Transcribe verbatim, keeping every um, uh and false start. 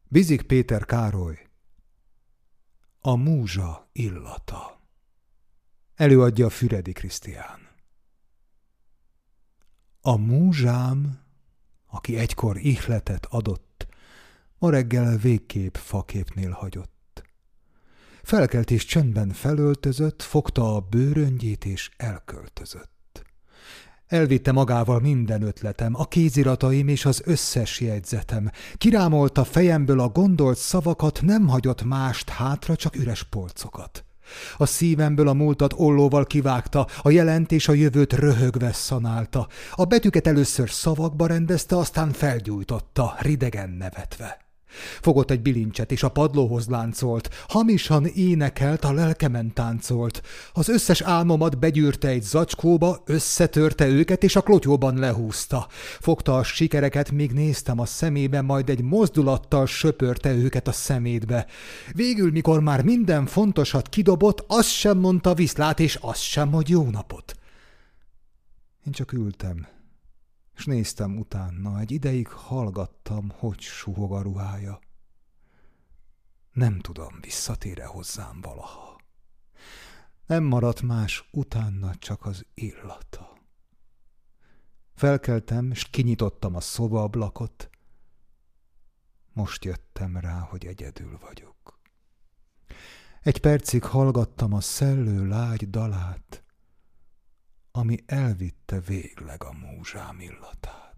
Bizzik Péter Károly. A múzsa illata. Előadja Füredi Krisztián. A múzsám, aki egykor ihletet adott, ma reggel végképp faképnél hagyott. Felkelt és csöndben felöltözött, fogta a bőröngyét és elköltözött. Elvitte magával minden ötletem, a kézirataim és az összes jegyzetem. Kirámolta fejemből a gondolt szavakat, nem hagyott mást hátra, csak üres polcokat. A szívemből a múltat ollóval kivágta, a jelent és a jövőt röhögve szanálta. A betűket először szavakba rendezte, aztán felgyújtotta, ridegen nevetve. Fogott egy bilincset, és a padlóhoz láncolt, hamisan énekelt, a lelkemen táncolt. Az összes álmomat begyűrte egy zacskóba, összetörte őket, és a klotyóban lehúzta. Fogta a sikereket, míg néztem a szemébe, majd egy mozdulattal söpörte őket a szemétbe. Végül, mikor már minden fontosat kidobott, azt sem mondta viszlát, és azt sem, hogy jó napot. Én csak ültem, és néztem utána, egy ideig hallgattam, hogy suhog a ruhája. Nem tudom, visszatér-e hozzám valaha. Nem maradt más utána, csak az illata. Felkeltem, és kinyitottam a szobaablakot. Most jöttem rá, hogy egyedül vagyok. Egy percig hallgattam a szellő lágy dalát, ami elvitte végleg a múzsám illatát.